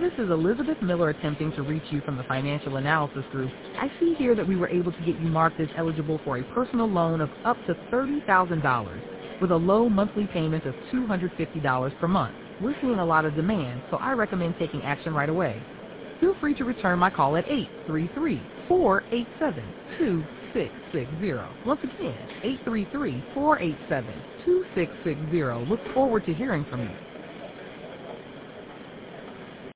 this is Elizabeth Miller attempting to reach you from the Financial Analysis Group. I see here that we were able to get you marked as eligible for a personal loan of up to $30,000 with a low monthly payment of $250 per month. We're seeing a lot of demand, so I recommend taking action right away. Feel free to return my call at 833-487-2660. Once again, 833-487-2660. Look forward to hearing from you.